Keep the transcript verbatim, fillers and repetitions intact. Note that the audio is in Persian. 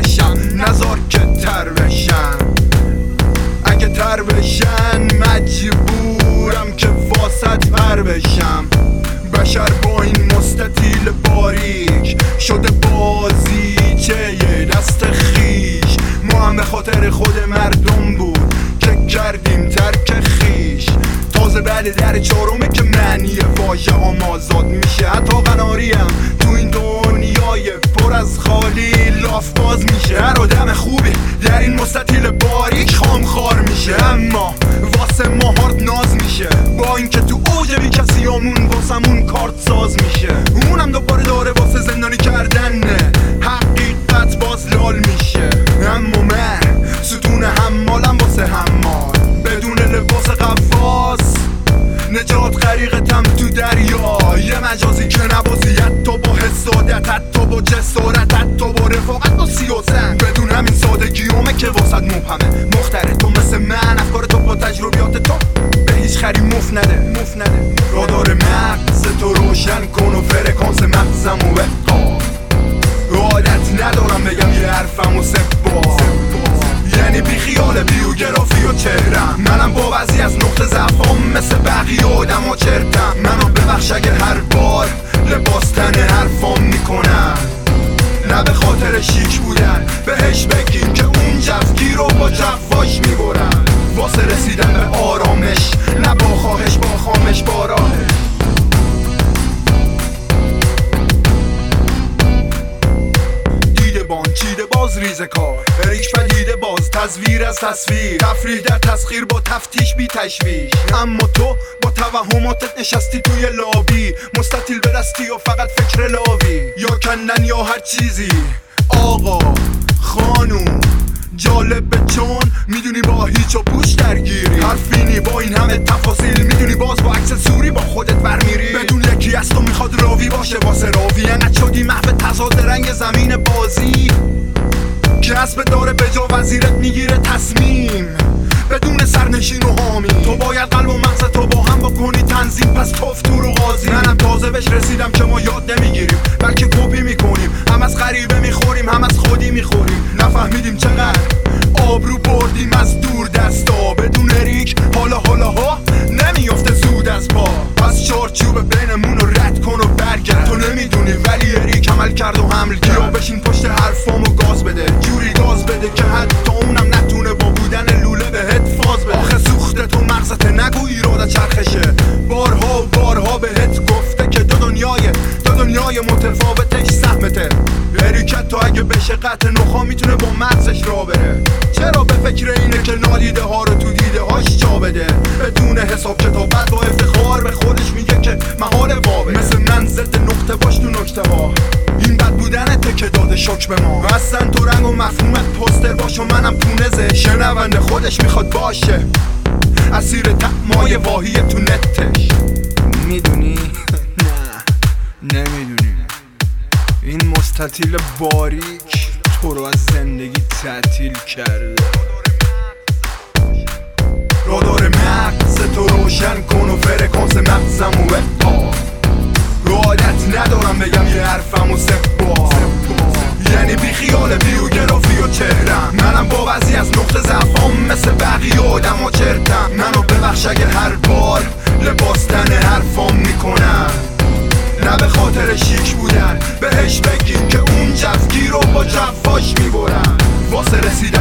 بشم، نزار که تر بشم. اگه تر بشن مجبورم که واسط پر بشم. بشر با این مستطیل باریک شده بازیچه یه دست خیش. ما هم به خاطر خود مردم بود که کردیم ترک خیش. تازه بعد در چهارمه که معنی واژه هم آزاد میشه. حتی قناریم تو این دنیای پر از خالی لاف باز میشه. هر آدم خوبی در این مستطیل باریک خامخوار میشه، اما واسه ما هارد ناز میشه. با اینکه تو اوج بی کسی همون واسمون کارت ساز میشه. اونم دوباره داره واسه زندانی کردن حقیقت باز لال میشه. اما من ستون حمالم واسه حمال، بدون لباس قواس نجات غریقتم تو دریا. یه مجازی که نبازی، حتی با حسادت، حتی با جسارت، حتی با رفاقت با سیاست. بدون همین سادگی همه که واسد مبهمه. مختره تو مثل من، افکار تو با تجربیات تو به هیچ خری مفت نده مفت نده. رادار مغز تو روشن کن و فرکانس مغزمو بقا. عادت ندارم بگم یه حرفم و سبا، یعنی بی خیال بیوگرافی و چهرم. منم با بعضی از نقطه ضعفام مثل بقیه آدم ها چرتم. منو ببخش اگه هر بار لباس تن حرفام میکنم. نه به خاطر شیک بودن بهش بگیم که اون جوگیر رو با جواش میبرم. واسه رسیدن به آرامش، نه با خواهش با خامش با راهش. چیده باز ریزه کار، ریش پدیده باز تصویر از تصویر، تفریح در تسخیر با تفتیش بی تشویش. اما تو با توهماتت نشستی توی لابی، مستطیل به دستی و فقط فکر لاوی. یا کندن یا هر چیزی، آقا خانوم جالبه چون میدونی با هیچ و پوش درگیری. حرفینی با این همه تفاصیل، میدونی باز با عکس سوری با خودت برمیری. بدون یکی از تو میخواد راوی باشه واسه راوی. انقدر شدی محو تضاد رنگ زمین بازی که اسب داره به جا وزیرت میگیره تصمیم بدون سرنشین و حامی. تو باید قلب و مغز تو با هم بکنی تنظیم، پس توف تو رو قاضی. منم تازه بهش رسیدم که ما یاد نمیگیریم بلکه کپی میکنیم. هم از غریبه میخوریم هم از خودی میخوریم. نفهمیدیم چقدر آبرو بردیم از دور دستا. بدون ریک حالا حالا ها نمیافته زود از پا. پس چارچوب بینمون رو رد کن و برگرد. تو نمیدونی ولی ریک عمل کرد و حمل کرد. یا بشین پشت حرفامو گاز بده، جوری گاز بده که حتی اونم نتونه با بودن لوله بهت فاز بده. آخه سوخته تو مغزت، نگو ایراد چرخشه. بارها و بارها بهت گفته که دو دنیای دو دنیای متفاوتش سهمته. ریکت تو اگه بشه قطع نخا میتونه با مغزش را بره. چرا به فکر اینه که نادیده ها رو تو دیده هاش جا بده. بدون حساب کتابت با افتخار به خودش میگه که مهار وابه. مثل من ضد نقطه باش تو نکته ها. این بد بودنته که داده شک به ما. اصلا تو رنگ و مفهومت پوستر باش و منم پونزه. شنونده خودش میخواد باشه اسیر طعمای واهی تو نتش. میدونی؟ نه نمیدونی. این مستطیل باریک تو رو از زندگی تعطیل کرده. رادار مغز تو روشن کن و فرکانس مغزمو بقا. عادت ندارم بگم یه حرفم و سبا، یعنی بی خیال بیوگرافی و چهرم. منم با بعضی از نقطه ضعفام مثل بقیه آدم ها چرتم. منو ببخش اگه هر بار لباس تن حرفام میکنم. نه به خاطر شیک بودن بهش بگیم که اون جوگیر رو با جواش میبرم. واسه رسید